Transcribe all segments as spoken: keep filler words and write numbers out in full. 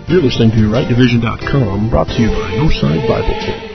You're listening to right division dot com, brought to you by Northside Bible Church.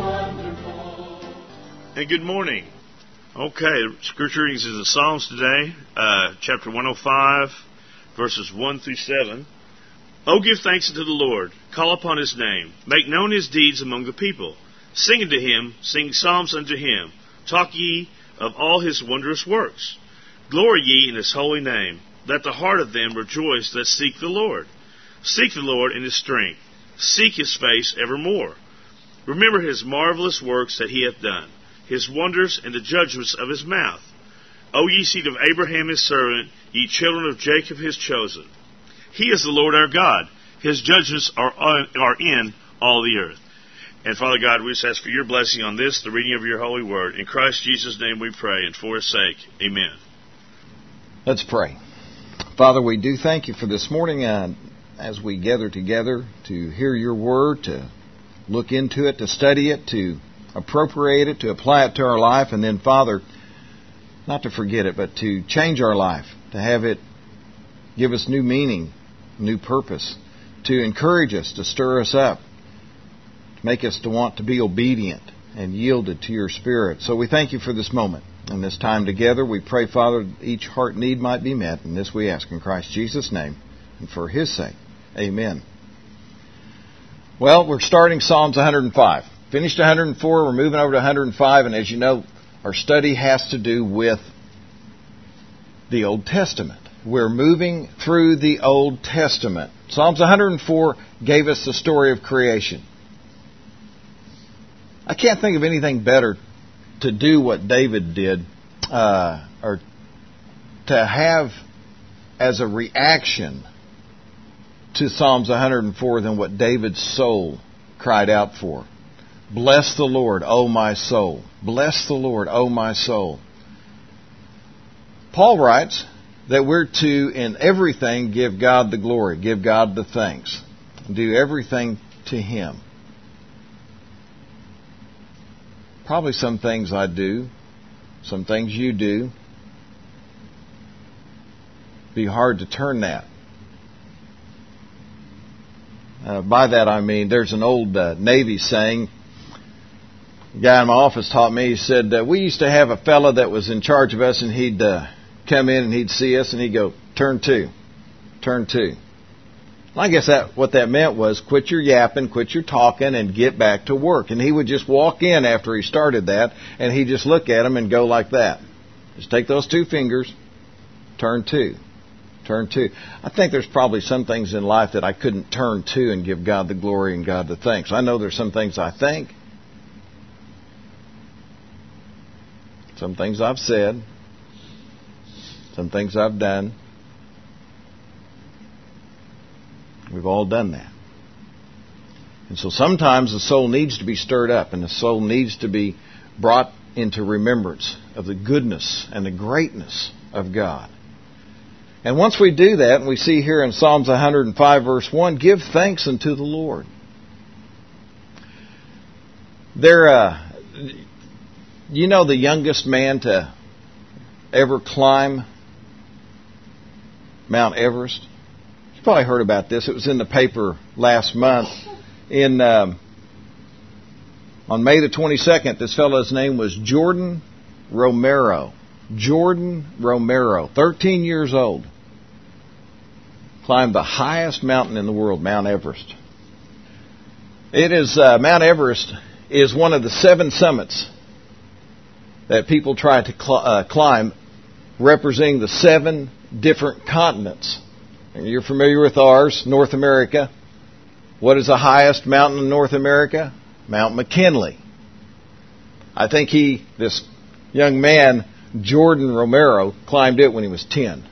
And good morning. Okay, scripture readings is the Psalms today, uh, chapter one oh five, verses one through seven. Oh, give thanks unto the Lord, call upon his name, make known his deeds among the people. Sing unto him, sing psalms unto him, talk ye of all his wondrous works. Glory ye in his holy name, let the heart of them rejoice that seek the Lord. Seek the Lord in his strength, seek his face evermore. Remember his marvelous works that he hath done, his wonders and the judgments of his mouth. O ye seed of Abraham his servant, ye children of Jacob his chosen. He is the Lord our God, his judgments are, are in all the earth. And Father God, we just ask for your blessing on this, the reading of your holy word. In Christ Jesus' name we pray, and for his sake, amen. Let's pray. Father, we do thank you for this morning, uh, as we gather together to hear your word, to look into it, to study it, to appropriate it, to apply it to our life, and then, Father, not to forget it, but to change our life, to have it give us new meaning, new purpose, to encourage us, to stir us up, to make us to want to be obedient and yielded to your Spirit. So we thank you for this moment and this time together. We pray, Father, each heart need might be met, and this we ask in Christ Jesus' name and for his sake. Amen. Well, we're starting Psalms one oh five. Finished one oh four, we're moving over to one oh five, and as you know, our study has to do with the Old Testament. We're moving through the Old Testament. Psalms one oh four gave us the story of creation. I can't think of anything better to do what David did, uh, or to have as a reaction to Psalms one oh four than what David's soul cried out for. Bless the Lord, O my soul. Bless the Lord, O my soul. Paul writes that we're to, in everything, give God the glory, give God the thanks, do everything to him. Probably some things I do, some things you do, be hard to turn that. Uh, by that I mean, there's an old uh, Navy saying, a guy in my office taught me, he said, uh, we used to have a fella that was in charge of us, and he'd uh, come in and he'd see us and he'd go, turn two, turn two. Well, I guess that what that meant was quit your yapping, quit your talking, and get back to work. And he would just walk in after he started that, and he'd just look at him and go like that. Just take those two fingers, turn two. Turn to. I think there's probably some things in life that I couldn't turn to and give God the glory and God the thanks. I know there's some things I think, some things I've said, some things I've done. We've all done that. And so sometimes the soul needs to be stirred up, and the soul needs to be brought into remembrance of the goodness and the greatness of God. And once we do that, and we see here in Psalms one oh five, verse one, give thanks unto the Lord. There, uh, you know the youngest man to ever climb Mount Everest? You probably heard about this. It was in the paper last month. In um, on May the twenty-second, this fellow's name was Jordan Romero. Jordan Romero, thirteen years old, climbed the highest mountain in the world, Mount Everest. It is uh, Mount Everest is one of the seven summits that people try to cl- uh, climb, representing the seven different continents. And you're familiar with ours, North America. What is the highest mountain in North America? Mount McKinley. I think he, this young man, Jordan Romero, climbed it when he was ten.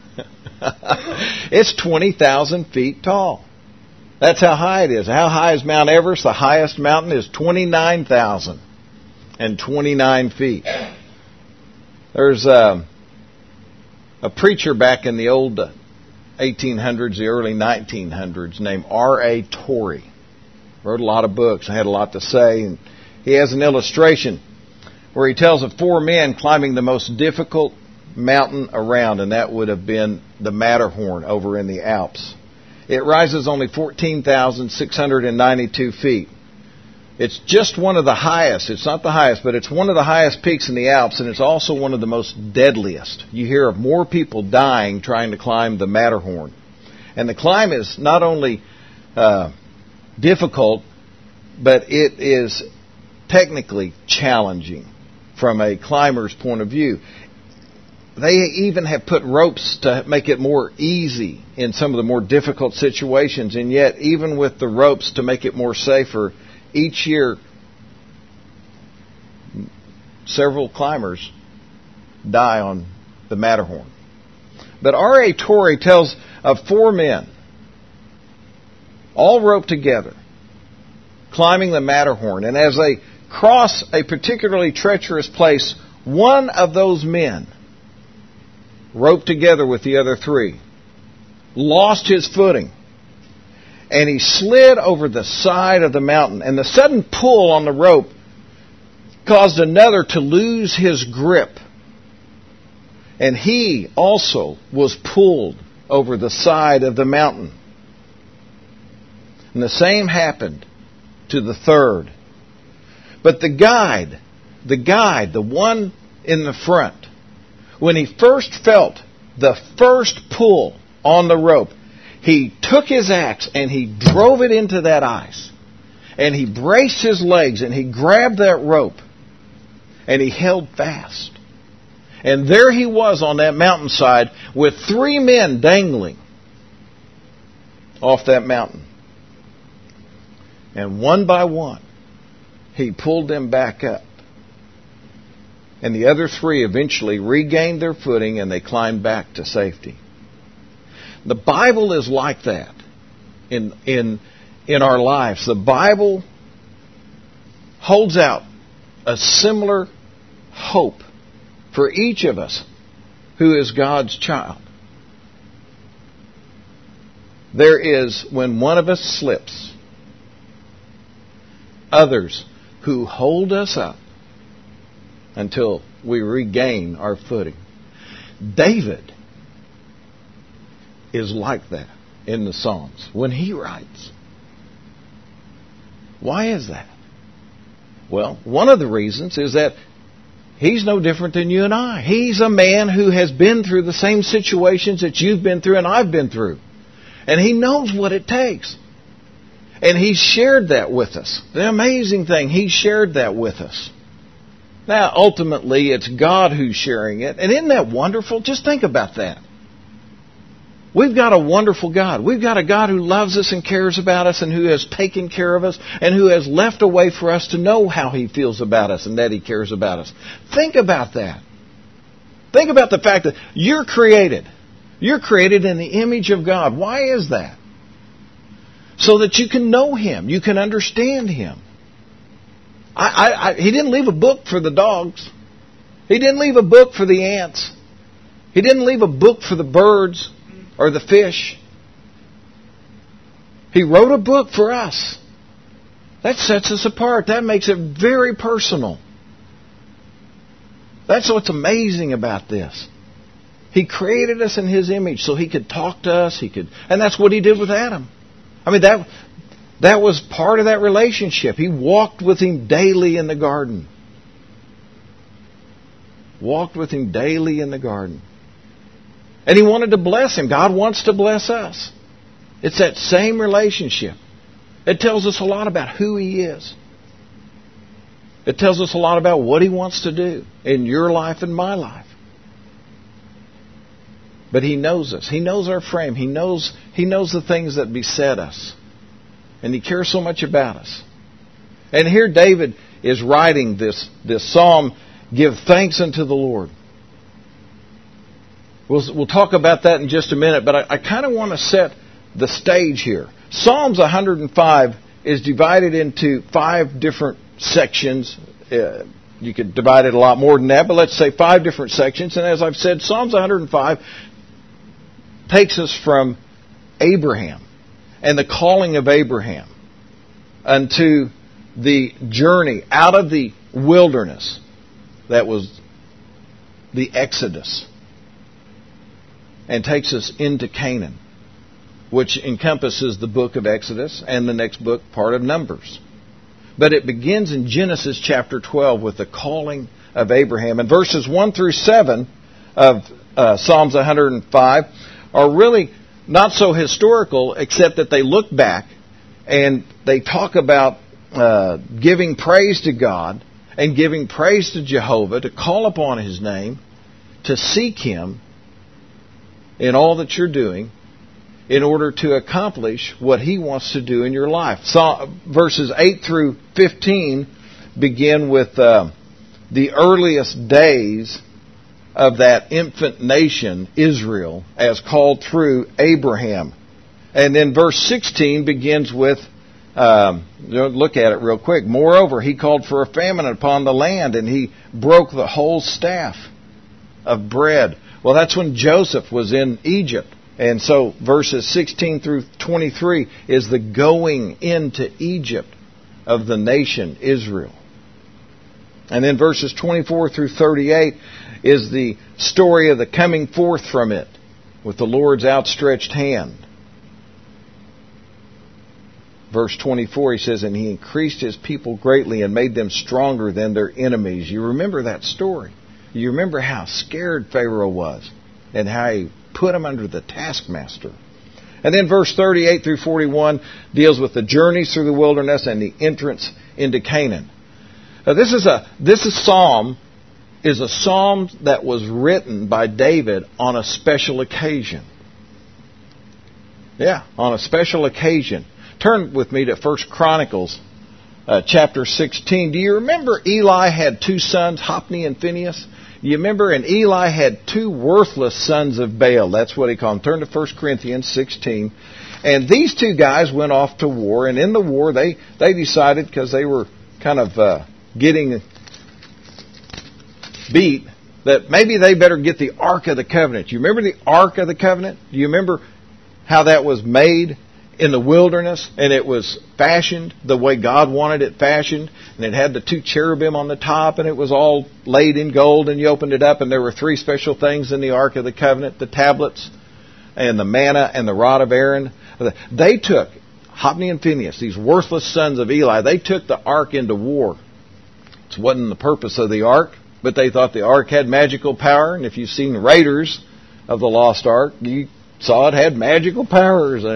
It's twenty thousand feet tall. That's how high it is. How high is Mount Everest? The highest mountain is twenty-nine thousand twenty-nine feet. There's a, a preacher back in the old eighteen hundreds, the early nineteen hundreds, named R A Torrey. Wrote a lot of books. I had a lot to say. And he has an illustration where he tells of four men climbing the most difficult mountain around, and that would have been the Matterhorn over in the Alps. It rises only fourteen thousand six hundred ninety-two feet. It's just one of the highest. It's not the highest, but it's one of the highest peaks in the Alps, and it's also one of the most deadliest. You hear of more people dying trying to climb the Matterhorn. And the climb is not only uh, difficult, but it is technically challenging from a climber's point of view. They even have put ropes to make it more easy in some of the more difficult situations, and yet even with the ropes to make it more safer, each year several climbers die on the Matterhorn. But R A Torrey tells of four men, all roped together, climbing the Matterhorn. And as they cross a particularly treacherous place, one of those men, roped together with the other three, lost his footing. And he slid over the side of the mountain. And the sudden pull on the rope caused another to lose his grip. And he also was pulled over the side of the mountain. And the same happened to the third. But the guide, the guide, the one in the front, when he first felt the first pull on the rope, he took his axe and he drove it into that ice. And he braced his legs and he grabbed that rope and he held fast. And there he was on that mountainside with three men dangling off that mountain. And one by one, he pulled them back up. And the other three eventually regained their footing and they climbed back to safety. The Bible is like that in in in our lives. The Bible holds out a similar hope for each of us who is God's child. There is, when one of us slips, others who hold us up until we regain our footing. David is like that in the Psalms when he writes. Why is that? Well, one of the reasons is that he's no different than you and I. He's a man who has been through the same situations that you've been through and I've been through. And he knows what it takes. And he shared that with us. The amazing thing, he shared that with us. Now, ultimately, it's God who's sharing it. And isn't that wonderful? Just think about that. We've got a wonderful God. We've got a God who loves us and cares about us and who has taken care of us and who has left a way for us to know how He feels about us and that He cares about us. Think about that. Think about the fact that you're created. You're created in the image of God. Why is that? So that you can know Him. You can understand Him. I, I, I, he didn't leave a book for the dogs. He didn't leave a book for the ants. He didn't leave a book for the birds or the fish. He wrote a book for us. That sets us apart. That makes it very personal. That's what's amazing about this. He created us in His image so He could talk to us. He could, and that's what He did with Adam. I mean, that that was part of that relationship. He walked with him daily in the garden. Walked with him daily in the garden. And He wanted to bless him. God wants to bless us. It's that same relationship. It tells us a lot about who He is. It tells us a lot about what He wants to do in your life and my life. But He knows us. He knows our frame. He knows, He knows the things that beset us. And He cares so much about us. And here David is writing this, this psalm, Give Thanks unto the Lord. We'll, we'll talk about that in just a minute, but I, I kind of want to set the stage here. Psalms one hundred five is divided into five different sections. Uh, you could divide it a lot more than that, but let's say five different sections. And as I've said, Psalms one hundred five takes us from Abraham and the calling of Abraham unto the journey out of the wilderness that was the Exodus, and takes us into Canaan, which encompasses the book of Exodus and the next book, part of Numbers. But it begins in Genesis chapter twelve with the calling of Abraham. And verses one through seven of uh, Psalms one hundred five are really not so historical, except that they look back and they talk about uh, giving praise to God and giving praise to Jehovah, to call upon His name, to seek Him in all that you're doing in order to accomplish what He wants to do in your life. So, verses eight through fifteen begin with uh, the earliest days of that infant nation, Israel, as called through Abraham. And then verse sixteen begins with, um, look at it real quick. Moreover, He called for a famine upon the land, and He broke the whole staff of bread. Well, that's when Joseph was in Egypt. And so verses sixteen through twenty-three is the going into Egypt of the nation Israel. And then verses twenty-four through thirty-eight is the story of the coming forth from it with the Lord's outstretched hand. Verse twenty-four, he says, and He increased His people greatly and made them stronger than their enemies. You remember that story. You remember how scared Pharaoh was and how he put him under the taskmaster. And then verse thirty-eight through forty-one deals with the journeys through the wilderness and the entrance into Canaan. Now, this is a this is psalm is a psalm that was written by David on a special occasion. Yeah, on a special occasion. Turn with me to First Chronicles uh, chapter sixteen. Do you remember Eli had two sons, Hophni and Phinehas? You remember, and Eli had two worthless sons of Baal. That's what he called them. Turn to First Corinthians sixteen. And these two guys went off to war, and in the war they, they decided, because they were kind of uh, getting beat, that maybe they better get the Ark of the Covenant. You remember the Ark of the Covenant? Do you remember how that was made in the wilderness, and it was fashioned the way God wanted it fashioned, and it had the two cherubim on the top, and it was all laid in gold, and you opened it up, and there were three special things in the Ark of the Covenant, the tablets, and the manna, and the rod of Aaron. They took, Hophni and Phinehas, these worthless sons of Eli, they took the Ark into war. It wasn't the purpose of the Ark, but they thought the Ark had magical power, and if you've seen Raiders of the Lost Ark, you saw it had magical powers.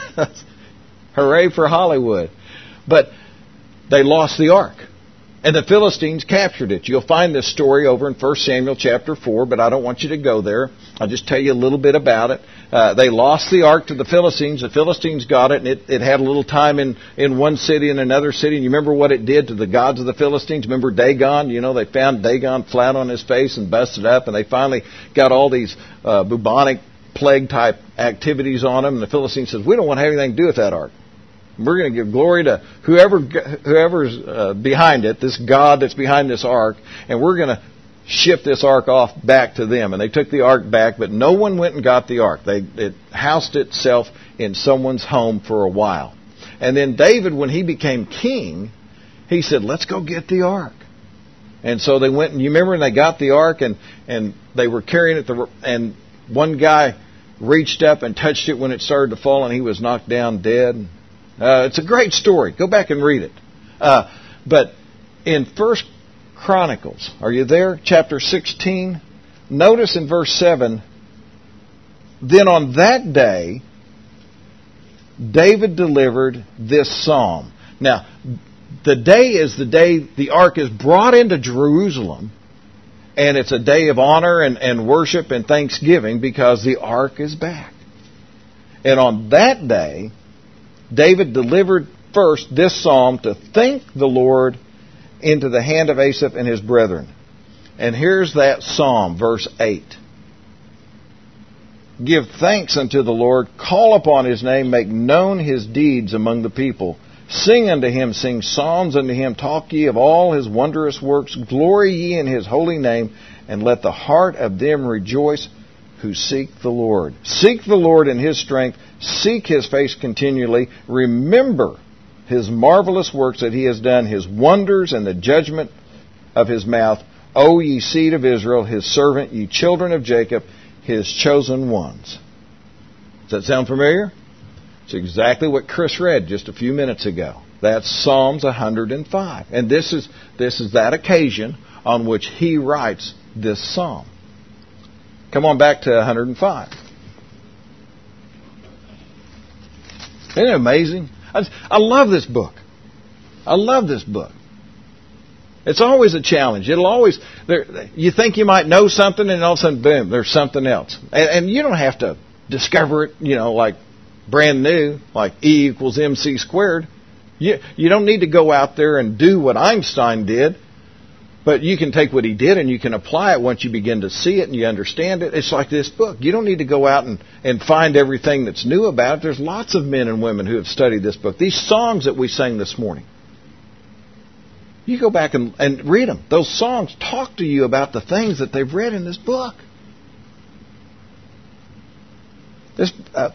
Hooray for Hollywood. But they lost the ark. And the Philistines captured it. You'll find this story over in First Samuel chapter four, but I don't want you to go there. I'll just tell you a little bit about it. Uh, they lost the ark to the Philistines. The Philistines got it, and it, it had a little time in, in one city and another city. And you remember what it did to the gods of the Philistines? Remember Dagon? You know, they found Dagon flat on his face and busted up, and they finally got all these uh, bubonic plague-type activities on them. And the Philistines says, we don't want to have anything to do with that ark. We're going to give glory to whoever whoever's uh, behind it, this God that's behind this ark, and we're going to ship this ark off back to them. And they took the ark back, but no one went and got the ark. They it housed itself in someone's home for a while. And then David, when he became king, he said, let's go get the ark. And so they went, and you remember, and they got the ark, and, and they were carrying it, the, and one guy reached up and touched it when it started to fall, and he was knocked down dead. Uh, it's a great story. Go back and read it. Uh, but in First Chronicles, are you there? Chapter sixteen. Notice in verse seven, then on that day, David delivered this psalm. Now, the day is the day the ark is brought into Jerusalem, and it's a day of honor and, and worship and thanksgiving because the ark is back. And on that day, David delivered first this psalm to thank the Lord into the hand of Asaph and his brethren. And here's that psalm, verse eight. Give thanks unto the Lord, call upon His name, make known His deeds among the people. Sing unto Him, sing psalms unto Him, talk ye of all His wondrous works, glory ye in His holy name, and let the heart of them rejoice who seek the Lord. Seek the Lord in His strength, seek His face continually, remember His marvelous works that He has done, His wonders and the judgment of His mouth. O ye seed of Israel, His servant, ye children of Jacob, His chosen ones. Does that sound familiar? It's exactly what Chris read just a few minutes ago. That's Psalms one hundred five. And this is this is that occasion on which he writes this psalm. Come on back to one hundred five. Isn't it amazing? I, I love this book. I love this book. It's always a challenge. It'll always, there, you think you might know something, and all of a sudden, boom, there's something else. And, and you don't have to discover it, you know, like brand new, like E equals mc squared. You, you don't need to go out there and do what Einstein did, but you can take what he did and you can apply it once you begin to see it and you understand it. It's like this book. You don't need to go out and, and find everything that's new about it. There's lots of men and women who have studied this book. These songs that we sang this morning, you go back and, and read them. Those songs talk to you about the things that they've read in this book. This, uh,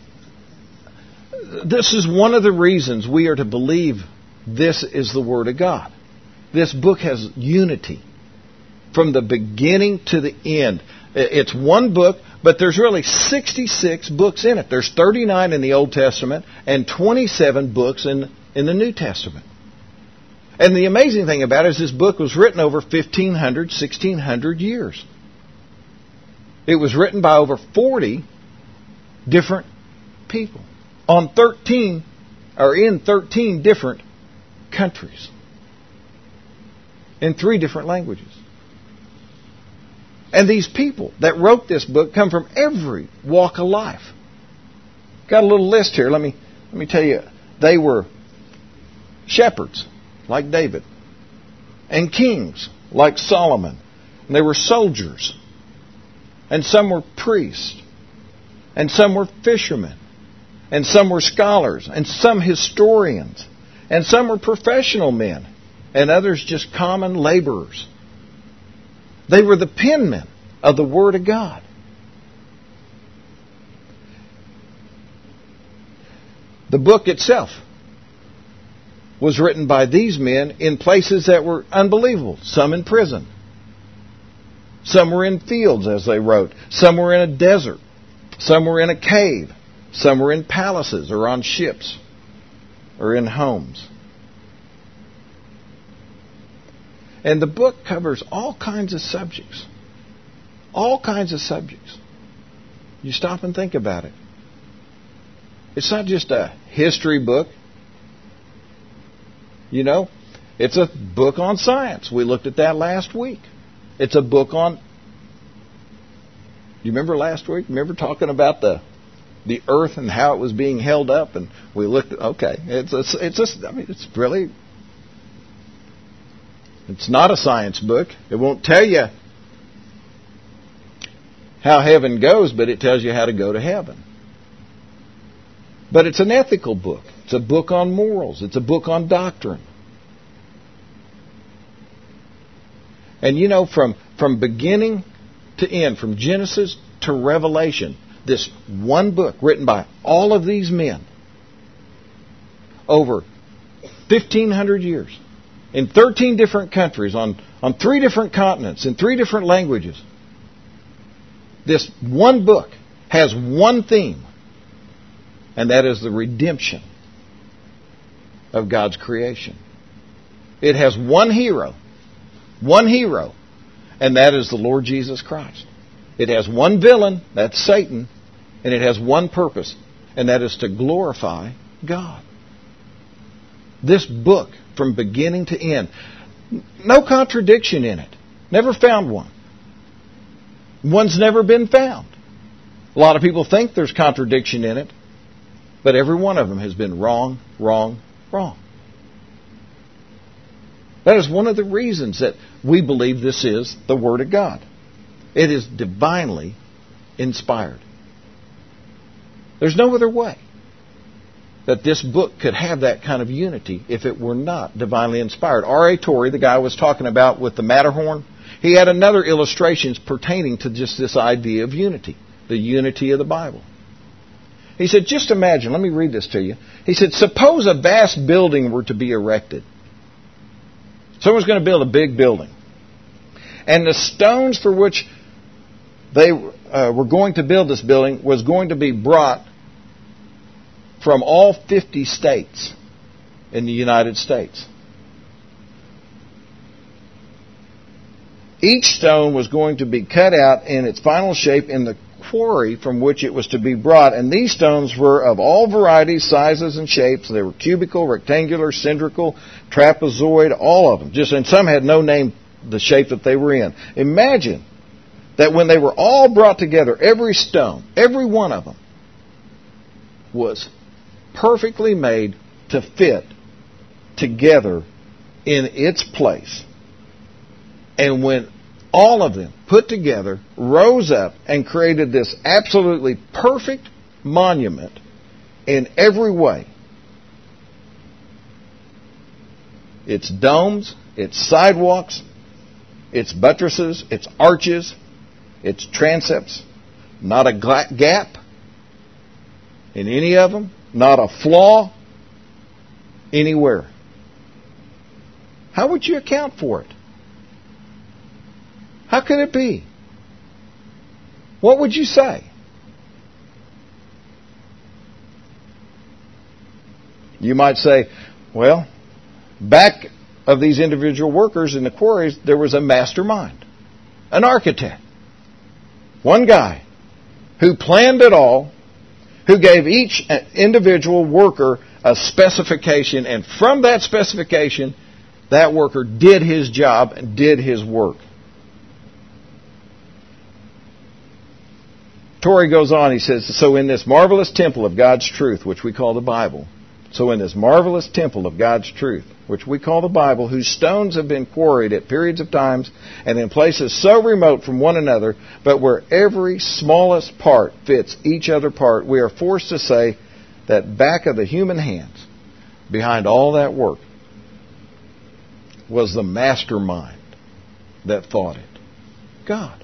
this is one of the reasons we are to believe this is the Word of God. This book has unity from the beginning to the end. It's one book, but there's really sixty-six books in it. There's thirty-nine in the Old Testament and twenty-seven books in, in the New Testament. And the amazing thing about it is this book was written over fifteen hundred, sixteen hundred years. It was written by over forty different people on thirteen, or in thirteen different countries, in three different languages. And these people that wrote this book come from every walk of life. Got a little list here. Let me let me tell you. They were shepherds, like David, and kings, like Solomon. And they were soldiers, and some were priests, and some were fishermen, and some were scholars, and some historians, and some were professional men, and others just common laborers. They were the penmen of the Word of God. The book itself was written by these men in places that were unbelievable. Some in prison. Some were in fields, as they wrote. Some were in a desert. Some were in a cave. Some were in palaces or on ships or in homes. And the book covers all kinds of subjects. All kinds of subjects. You stop and think about it. It's not just a history book. You know, it's a book on science. We looked at that last week. It's a book on... You remember last week? Remember talking about the the earth and how it was being held up? And we looked at... Okay, it's a, it's a, I mean, it's really... It's not a science book. It won't tell you how heaven goes, but it tells you how to go to heaven. But it's an ethical book. It's a book on morals. It's a book on doctrine. And you know, from, from beginning to end, from Genesis to Revelation, this one book written by all of these men over fifteen hundred years, in thirteen different countries, on, on three different continents, in three different languages. This one book has one theme, and that is the redemption of God's creation. It has one hero, one hero, and that is the Lord Jesus Christ. It has one villain, that's Satan, and it has one purpose, and that is to glorify God. This book, from beginning to end, no contradiction in it. Never found one. One's never been found. A lot of people think there's contradiction in it, but every one of them has been wrong, wrong, wrong. That is one of the reasons that we believe this is the Word of God. It is divinely inspired. There's no other way that this book could have that kind of unity if it were not divinely inspired. R A Torrey, the guy I was talking about with the Matterhorn, he had another illustrations pertaining to just this idea of unity, the unity of the Bible. He said, just imagine, let me read this to you. He said, suppose a vast building were to be erected. Someone's going to build a big building. And the stones for which they uh, were going to build this building was going to be brought from all fifty states in the United States. Each stone was going to be cut out in its final shape in the quarry from which it was to be brought. And these stones were of all varieties, sizes, and shapes. They were cubical, rectangular, cylindrical, trapezoid, all of them. Just, and some had no name, the shape that they were in. Imagine that when they were all brought together, every stone, every one of them, was perfectly made to fit together in its place. And when all of them put together rose up and created this absolutely perfect monument in every way, its domes, its sidewalks, its buttresses, its arches, its transepts, not a gap in any of them, not a flaw anywhere. How would you account for it? How could it be? What would you say? You might say, well, back of these individual workers in the quarries, there was a mastermind, an architect, one guy who planned it all, who gave each individual worker a specification, and from that specification, that worker did his job and did his work. Torrey goes on, he says, so in this marvelous temple of God's truth, which we call the Bible, so in this marvelous temple of God's truth, which we call the Bible, whose stones have been quarried at periods of times and in places so remote from one another, but where every smallest part fits each other part, we are forced to say that back of the human hands, behind all that work, was the mastermind that thought it. God.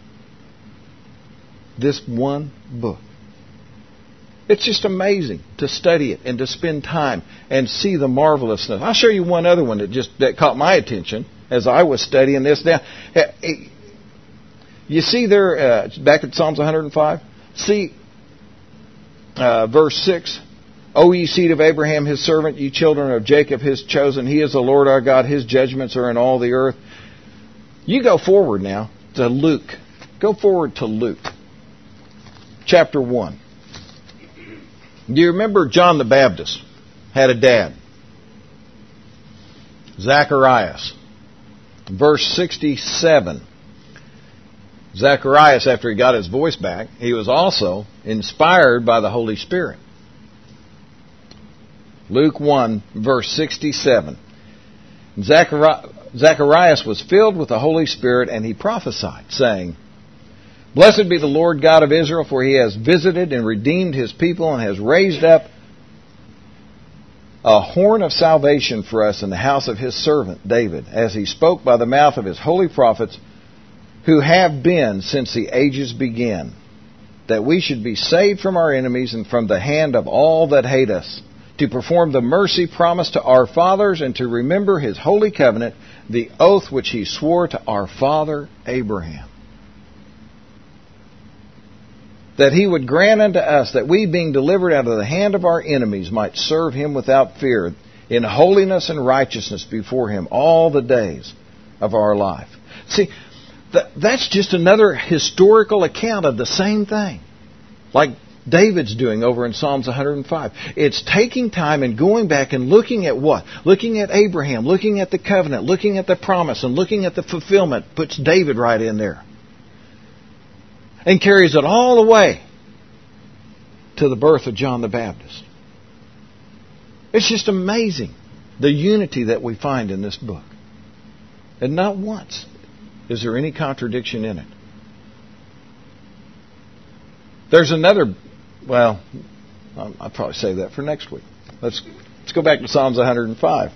This one book. It's just amazing to study it and to spend time and see the marvelousness. I'll show you one other one that just that caught my attention as I was studying this. Now, you see there, uh, back at Psalms one hundred five, see uh, verse six, O ye seed of Abraham, his servant, ye children of Jacob, his chosen, he is the Lord our God, his judgments are in all the earth. You go forward now to Luke. Go forward to Luke. Chapter one. Do you remember John the Baptist had a dad? Zacharias. Verse sixty-seven. Zacharias, after he got his voice back, he was also inspired by the Holy Spirit. Luke one, verse sixty-seven. Zacharias was filled with the Holy Spirit, and he prophesied, saying, Blessed be the Lord God of Israel, for he has visited and redeemed his people and has raised up a horn of salvation for us in the house of his servant David, as he spoke by the mouth of his holy prophets, who have been since the ages began, that we should be saved from our enemies and from the hand of all that hate us, to perform the mercy promised to our fathers and to remember his holy covenant, the oath which he swore to our father Abraham. That he would grant unto us that we, being delivered out of the hand of our enemies, might serve him without fear, in holiness and righteousness before him all the days of our life. See, th- that's just another historical account of the same thing, like David's doing over in Psalms one hundred five. It's taking time and going back and looking at what? Looking at Abraham, looking at the covenant, looking at the promise, and looking at the fulfillment. Puts David right in there. And carries it all the way to the birth of John the Baptist. It's just amazing, the unity that we find in this book. And not once is there any contradiction in it. There's another, well, I'll probably save that for next week. Let's, let's go back to Psalms one hundred five.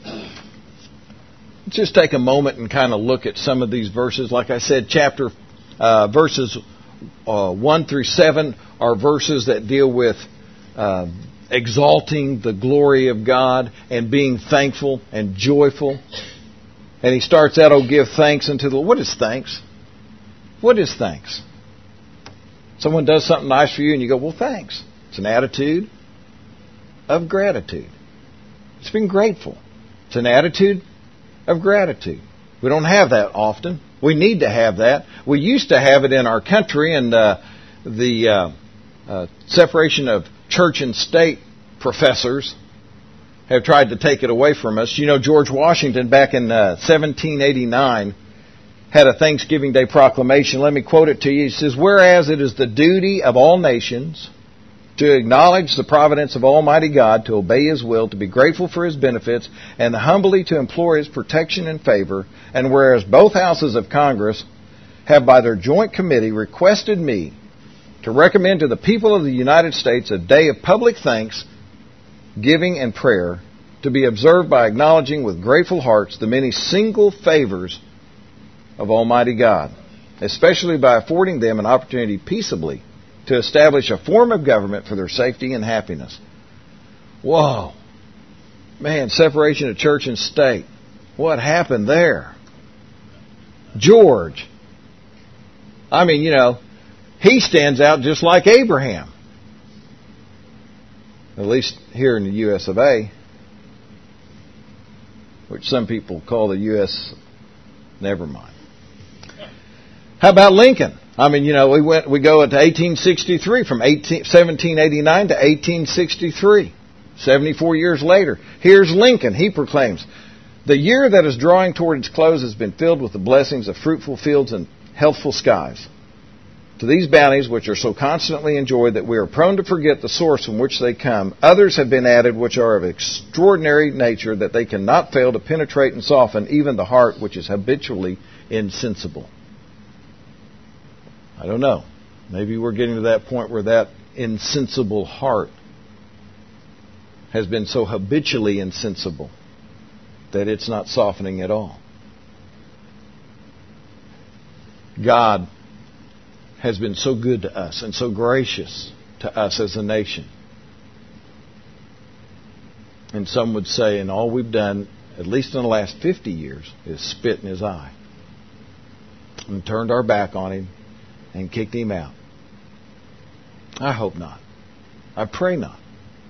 Let's just take a moment and kind of look at some of these verses. Like I said, chapter Uh, verses uh, one through seven are verses that deal with uh, exalting the glory of God and being thankful and joyful. And he starts out, oh, give thanks unto the Lord. What is thanks? What is thanks? Someone does something nice for you and you go, well, thanks. It's an attitude. of gratitude. It's been grateful. It's an attitude of gratitude. We don't have that often. We need to have that. We used to have it in our country, and uh, the uh, uh, separation of church and state professors have tried to take it away from us. You know, George Washington, back in uh, seventeen eighty-nine, had a Thanksgiving Day proclamation. Let me quote it to you. He says, "Whereas it is the duty of all nations to acknowledge the providence of Almighty God, to obey His will, to be grateful for His benefits, and humbly to implore His protection and favor, and whereas both houses of Congress have by their joint committee requested me to recommend to the people of the United States a day of public thanks, giving, and prayer, to be observed by acknowledging with grateful hearts the many single favors of Almighty God, especially by affording them an opportunity peaceably to establish a form of government for their safety and happiness." Whoa. Man, separation of church and state. What happened there? George. I mean, you know, he stands out just like Abraham. At least here in the U S of A, which some people call the U S Never mind. How about Lincoln? I mean, you know, we went we go into eighteen sixty-three, from seventeen eighty-nine to eighteen sixty-three. seventy-four years later. Here's Lincoln. He proclaims, "The year that is drawing toward its close has been filled with the blessings of fruitful fields and healthful skies. To these bounties, which are so constantly enjoyed that we are prone to forget the source from which they come, others have been added which are of extraordinary nature that they cannot fail to penetrate and soften even the heart which is habitually insensible." I don't know. Maybe we're getting to that point where that insensible heart has been so habitually insensible that it's not softening at all. God has been so good to us and so gracious to us as a nation. And some would say, and all we've done, at least in the last fifty years, is spit in His eye and turned our back on Him and kicked Him out. I hope not. I pray not.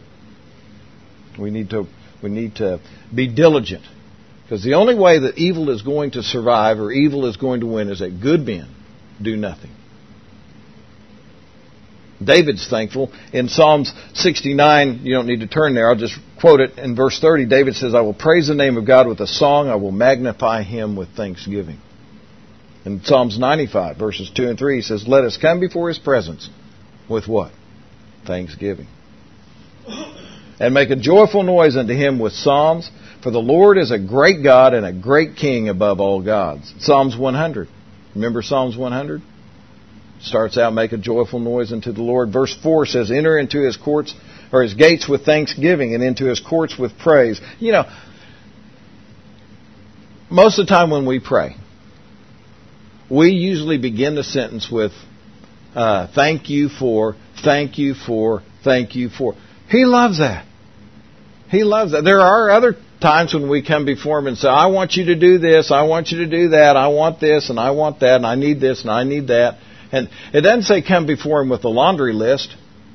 We need to we need to be diligent, because the only way that evil is going to survive or evil is going to win is that good men do nothing. David's thankful. In Psalms sixty-nine, you don't need to turn there, I'll just quote it. In verse thirty, David says, "I will praise the name of God with a song. I will magnify Him with thanksgiving." In Psalms ninety-five, verses two and three, he says, "Let us come before His presence with" what? Thanksgiving. "And make a joyful noise unto Him with psalms. For the Lord is a great God and a great King above all gods." Psalms one hundred. Remember Psalms one hundred? Starts out, "Make a joyful noise unto the Lord." Verse four says, "Enter into His courts," or His gates, "with thanksgiving, and into His courts with praise." You know, most of the time when we pray, we usually begin the sentence with, uh, "Thank you for, thank you for, thank you for." He loves that. He loves that. There are other times when we come before Him and say, "I want you to do this, I want you to do that, I want this, and I want that, and I need this, and I need that." And it doesn't say come before Him with a laundry list.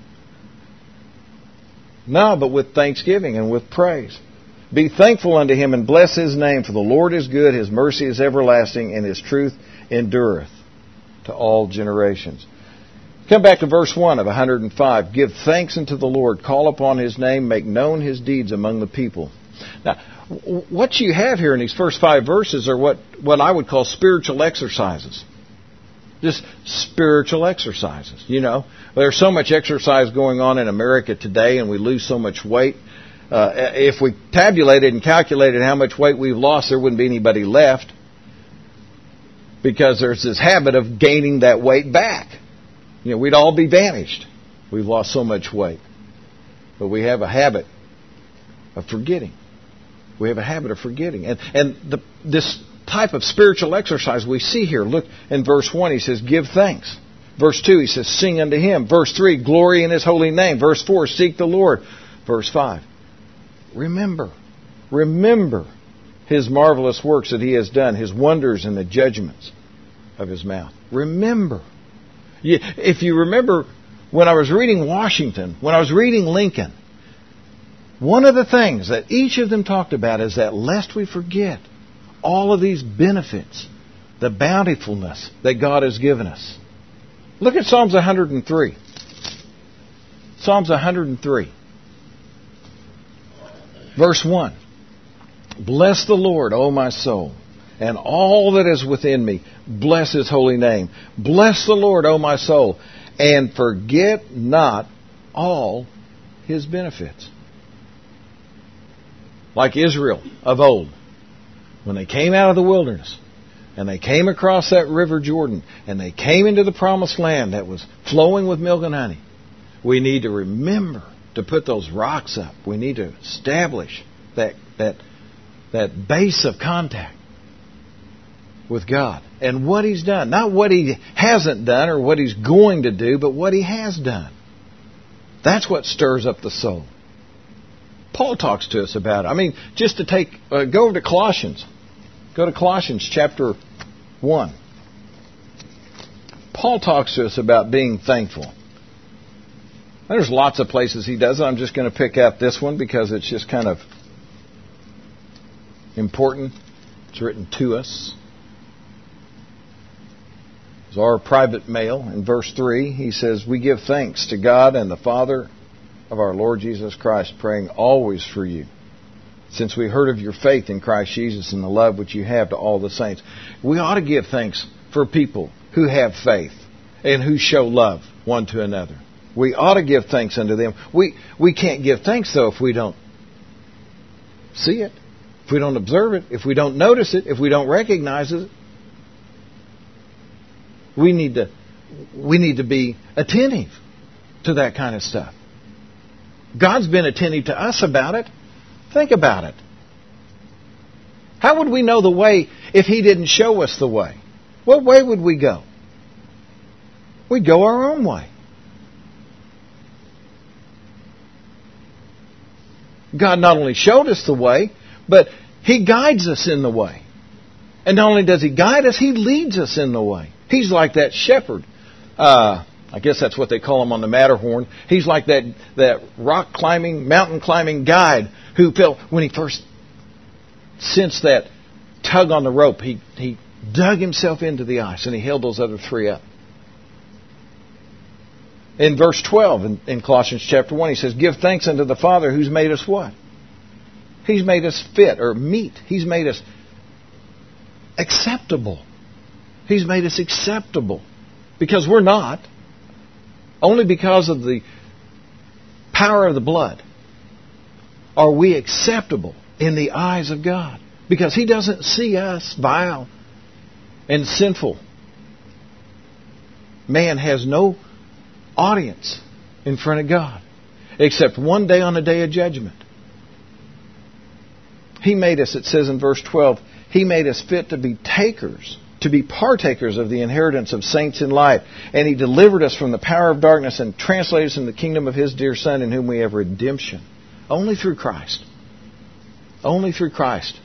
No, but with thanksgiving and with praise. "Be thankful unto Him and bless His name, for the Lord is good, His mercy is everlasting, and His truth endureth to all generations." Come back to verse one of one hundred five. "Give thanks unto the Lord, call upon His name, make known His deeds among the people." Now, what you have here in these first five verses are what, what I would call spiritual exercises. Just spiritual exercises. You know, there's so much exercise going on in America today, and we lose so much weight. Uh, if we tabulated and calculated how much weight we've lost, there wouldn't be anybody left, because there's this habit of gaining that weight back. You know, we'd all be vanished. We've lost so much weight. But we have a habit of forgetting. We have a habit of forgetting. And and the, this type of spiritual exercise we see here. Look in verse one, he says, "Give thanks." Verse two, he says, "Sing unto Him." Verse three, "Glory in His holy name." Verse four, "Seek the Lord." Verse five, remember. Remember His marvelous works that He has done, His wonders and the judgments of His mouth. Remember. If you remember, when I was reading Washington, when I was reading Lincoln, one of the things that each of them talked about is that lest we forget all of these benefits, the bountifulness that God has given us. Look at Psalms one hundred three. Psalms one hundred three. Verse one. Bless the Lord, O my soul, and all that is within me. Bless His holy name. Bless the Lord, O my soul, and forget not all His benefits. Like Israel of old, when they came out of the wilderness, and they came across that river Jordan, and they came into the promised land that was flowing with milk and honey, we need to remember to put those rocks up. We need to establish that that that base of contact with God and what He's done. Not what He hasn't done or what He's going to do, but what He has done. That's what stirs up the soul. Paul talks to us about it. I mean, just to take, uh, go over to Colossians. Go to Colossians chapter one. Paul talks to us about being thankful. There's lots of places he does it. I'm just going to pick out this one because it's just kind of important. It's written to us. It's our private mail. In verse three, he says, we give thanks to God and the Father of our Lord Jesus Christ, praying always for you, since we heard of your faith in Christ Jesus and the love which you have to all the saints. We ought to give thanks for people who have faith and who show love one to another. We ought to give thanks unto them. We we can't give thanks, though, if we don't see it, if we don't observe it, if we don't notice it, if we don't recognize it. We need to we need to be attentive to that kind of stuff. God's been attentive to us about it. Think about it. How would we know the way if He didn't show us the way? What way would we go? We'd go our own way. God not only showed us the way, but He guides us in the way. And not only does He guide us, He leads us in the way. He's like that shepherd. Uh, I guess that's what they call him on the Matterhorn. He's like that, that rock climbing, mountain climbing guide who felt when he first sensed that tug on the rope, he, he dug himself into the ice and he held those other three up. In verse twelve in, in Colossians chapter one, he says, give thanks unto the Father who's made us what? He's made us fit or meet. He's made us acceptable. He's made us acceptable. Because we're not. Only because of the power of the blood are we acceptable in the eyes of God. Because He doesn't see us vile and sinful. Man has no audience in front of God except one day on the day of judgment. He made us, it says in verse twelve, He made us fit to be takers, to be partakers of the inheritance of saints in light. And He delivered us from the power of darkness and translated us in the kingdom of His dear Son, in whom we have redemption. Only through Christ. Only through Christ.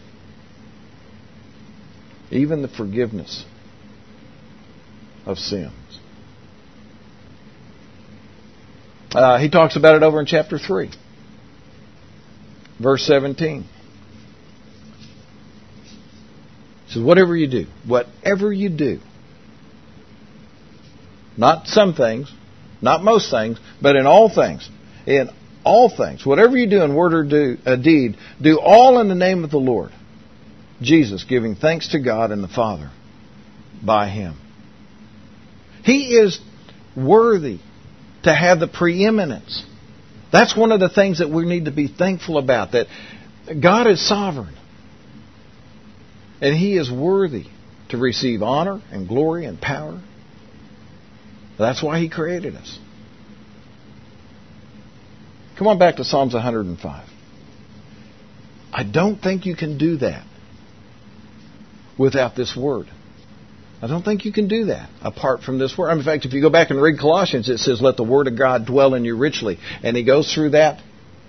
Even the forgiveness of sins. Uh, he talks about it over in chapter three. Verse seventeen. He says, whatever you do, whatever you do, not some things, not most things, but in all things, in all things, whatever you do in word or do, a deed, do all in the name of the Lord Jesus, giving thanks to God and the Father by Him. He is worthy to have the preeminence. That's one of the things that we need to be thankful about, that God is sovereign. And He is worthy to receive honor and glory and power. That's why He created us. Come on back to Psalms one hundred five. I don't think you can do that without this word. I don't think you can do that apart from this word. In fact, if you go back and read Colossians, it says, let the word of God dwell in you richly. And he goes through that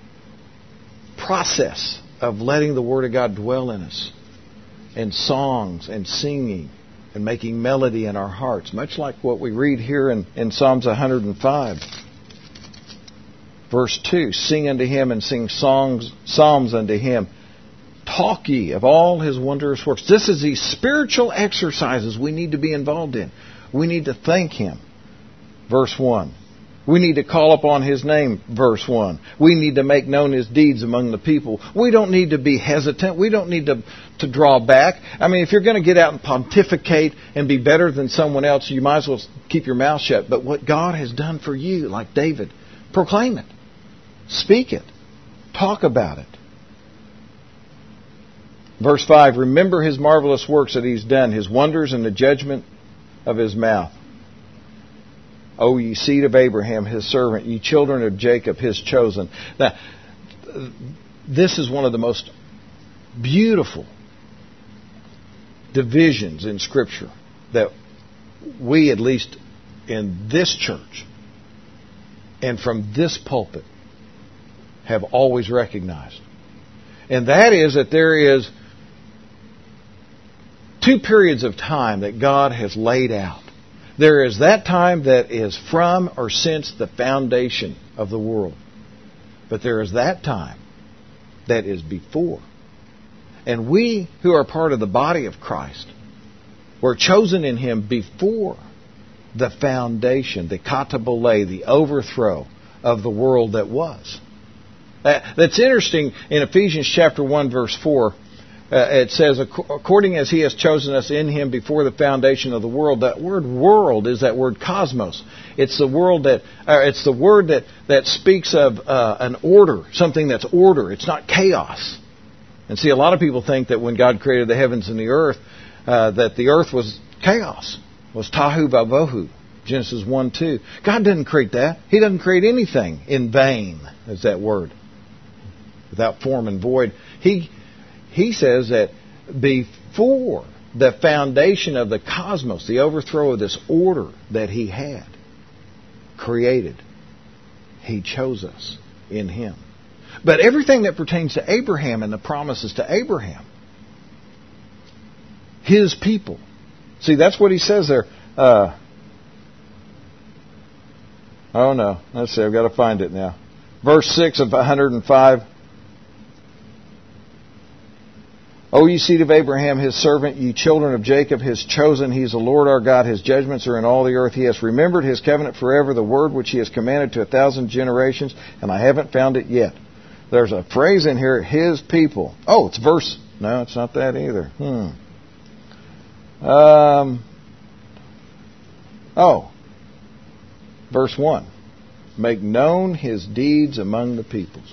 process of letting the word of God dwell in us. And songs and singing and making melody in our hearts. Much like what we read here in, in Psalms one hundred five. Verse two, sing unto him and sing songs, psalms unto him. Talk ye of all his wondrous works. This is the spiritual exercises we need to be involved in. We need to thank him. Verse one. We need to call upon his name. Verse one. We need to make known his deeds among the people. We don't need to be hesitant. We don't need to, to draw back. I mean, if you're going to get out and pontificate and be better than someone else, you might as well keep your mouth shut. But what God has done for you, like David, proclaim it. Speak it. Talk about it. Verse five, remember his marvelous works that he's done, his wonders and the judgment of his mouth. O ye seed of Abraham, his servant, ye children of Jacob, his chosen. Now, this is one of the most beautiful divisions in Scripture that we, at least in this church and from this pulpit, have always recognized. And that is that there is two periods of time that God has laid out. There is that time that is from or since the foundation of the world. But there is that time that is before. And we who are part of the body of Christ were chosen in him before the foundation, the katabole, the overthrow of the world that was. That's interesting. In Ephesians chapter one, verse four, uh, it says, according as he has chosen us in him before the foundation of the world. That word world is that word cosmos. It's the world that, uh, it's the word that, that speaks of uh, an order, something that's order. It's not chaos. And see, a lot of people think that when God created the heavens and the earth, uh, that the earth was chaos, was tahu vavohu. Genesis one two. God didn't create that. He doesn't create anything in vain, is that word, without form and void. He he says that before the foundation of the cosmos, the overthrow of this order that he had created, he chose us in him. But everything that pertains to Abraham and the promises to Abraham, his people. See, that's what he says there. Uh, oh no, let's see, I've got to find it now. Verse six of one hundred five. O ye seed of Abraham, his servant, ye children of Jacob, his chosen, he is the Lord our God, his judgments are in all the earth. He has remembered his covenant forever, the word which he has commanded to a thousand generations, and I haven't found it yet. There's a phrase in here, his people. Oh, it's verse. No, it's not that either. Hmm. Um. Oh. Verse one. Make known his deeds among the peoples.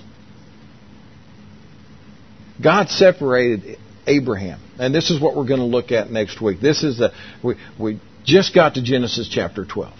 God separated Abraham. And this is what we're going to look at next week. This is the we, we just got to Genesis chapter twelve.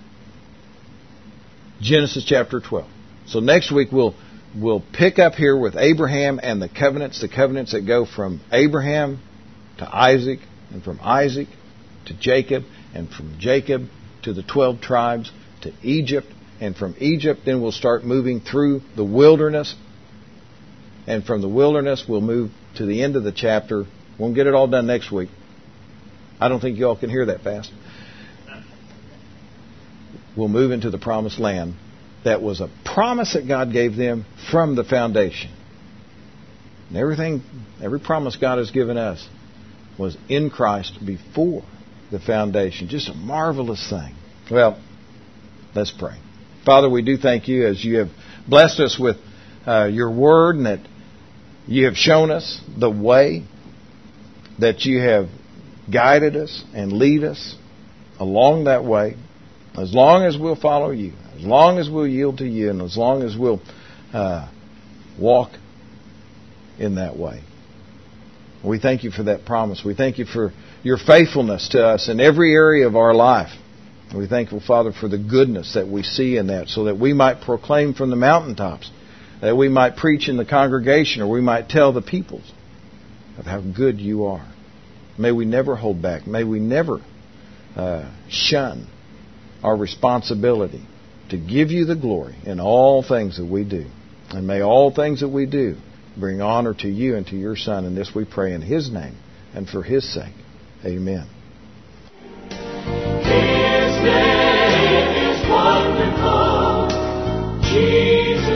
Genesis chapter twelve. So next week we'll we'll pick up here with Abraham and the covenants, the covenants that go from Abraham to Isaac, and from Isaac to Jacob, and from Jacob to the twelve tribes, to Egypt, and from Egypt then we'll start moving through the wilderness. And from the wilderness, we'll move to the end of the chapter. Won't get it all done next week. I don't think you all can hear that fast. We'll move into the promised land. That was a promise that God gave them from the foundation. And everything, every promise God has given us was in Christ before the foundation. Just a marvelous thing. Well, let's pray. Father, we do thank you as you have blessed us with uh, your word, and that you have shown us the way, that you have guided us and lead us along that way. As long as we'll follow you, as long as we'll yield to you, and as long as we'll uh, walk in that way. We thank you for that promise. We thank you for your faithfulness to us in every area of our life. We thank you, Father, for the goodness that we see in that, so that we might proclaim from the mountaintops, that we might preach in the congregation, or we might tell the peoples of how good you are. May we never hold back. May we never uh, shun our responsibility to give you the glory in all things that we do. And may all things that we do bring honor to you and to your Son. And this we pray in his name and for his sake. Amen. His name is wonderful, Jesus.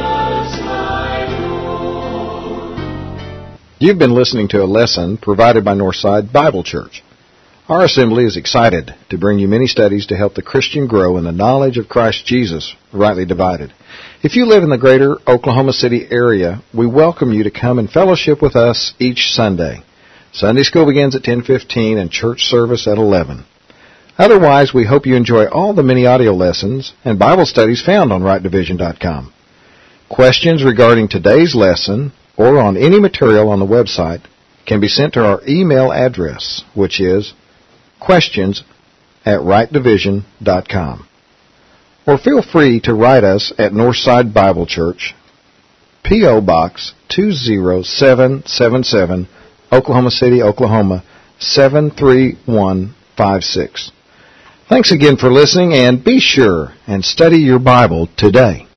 You've been listening to a lesson provided by Northside Bible Church. Our assembly is excited to bring you many studies to help the Christian grow in the knowledge of Christ Jesus, rightly divided. If you live in the greater Oklahoma City area, we welcome you to come and fellowship with us each Sunday. Sunday school begins at ten fifteen and church service at eleven. Otherwise, we hope you enjoy all the many audio lessons and Bible studies found on right division dot com. Questions regarding today's lesson or on any material on the website can be sent to our email address, which is questions at right division dot com. Or feel free to write us at Northside Bible Church, P O. Box two zero seven seven seven, Oklahoma City, Oklahoma seven three one five six. Thanks again for listening, and be sure and study your Bible today.